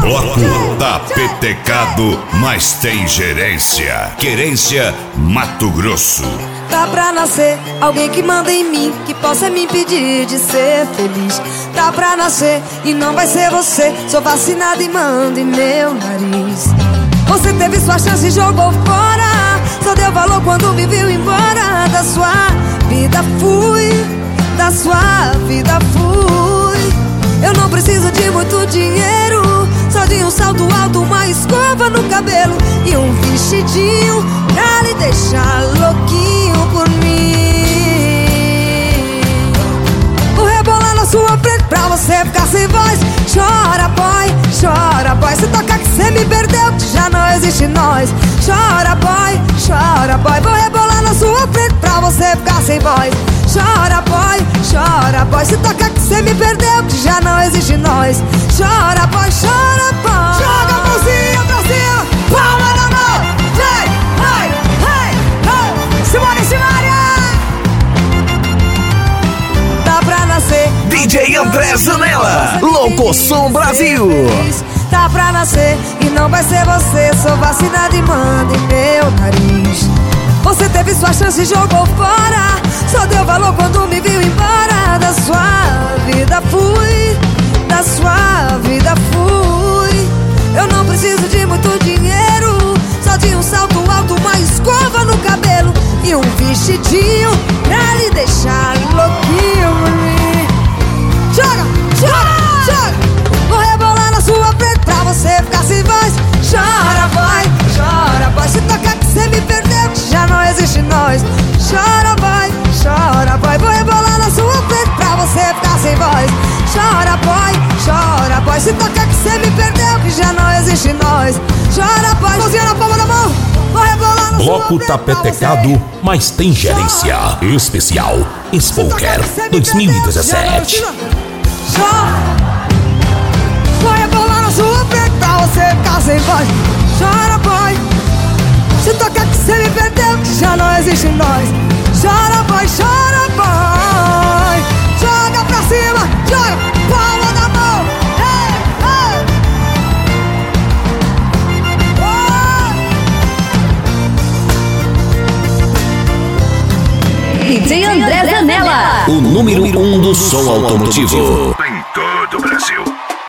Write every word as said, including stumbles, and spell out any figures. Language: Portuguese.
Bloco tá petecado, mas tem gerência. Querência Mato Grosso. Tá pra nascer alguém que manda em mim, que possa me impedir de ser feliz. Tá pra nascer e não vai ser você. Sou vacinada e mando em meu nariz. Você teve sua chance e jogou fora. Só deu valor quando me viu embora. Da sua vida fui, da sua vida fui. Eu não preciso de muito dinheiro, só de um salto alto, uma escova no cabelo e um vestidinho pra lhe deixar louquinho por mim. Vou rebolar na sua frente pra você ficar sem voz. Chora boy, chora boy, se toca que cê me perdeu, que já não existe nós. Chora boy, chora boy, vou rebolar na sua frente pra você ficar sem voz. Chora boy, chora boy, se toca que cê me perdeu, que já não existe nós. Chora boy, chora boy. Joga a mãozinha pra cima, palma na mão. Hey, hey, hey, hey. Simone, Simaria. Dá pra nascer D J André Zanella, Locoção Brasil. Tá pra nascer e não vai ser você. Sou vacinada e mando em meu nariz. Você teve sua chance e jogou fora. Só deu valor quando me viu embora. Da sua vida fui, da sua vida fui. Eu não preciso de muito dinheiro, só de um salto alto, uma escova no cabelo e um vestidinho pra lhe deixar louquinho por mim. Joga, joga, joga. Vou rebolar na sua frente pra você ficar sem voz. Chora boy, chora boy, se tocar que cê me perdeu, que já não existe nós. Chora boy, chora boy, vou rebolar na sua frente pra você ficar sem voz. Chora boy, chora boy, se tocar que cê me perdeu, que já não existe nós. Chora boy, mãozinha na palma da mão, vou rebolar na Bloco sua frente tá petecado, mas tem gerência. Especial Spoker dois mil e dezessete. Chora, vou rebolar na sua frente pra você ficar sem voz. Chora boy, se tocar que cê me perdeu, que já não existe nós. Chora boy, chora boy. Joga pra cima, joga, palma da mão. Hey, D hey. J André Zanella, O número um do som automotivo. Em todo o Brasil.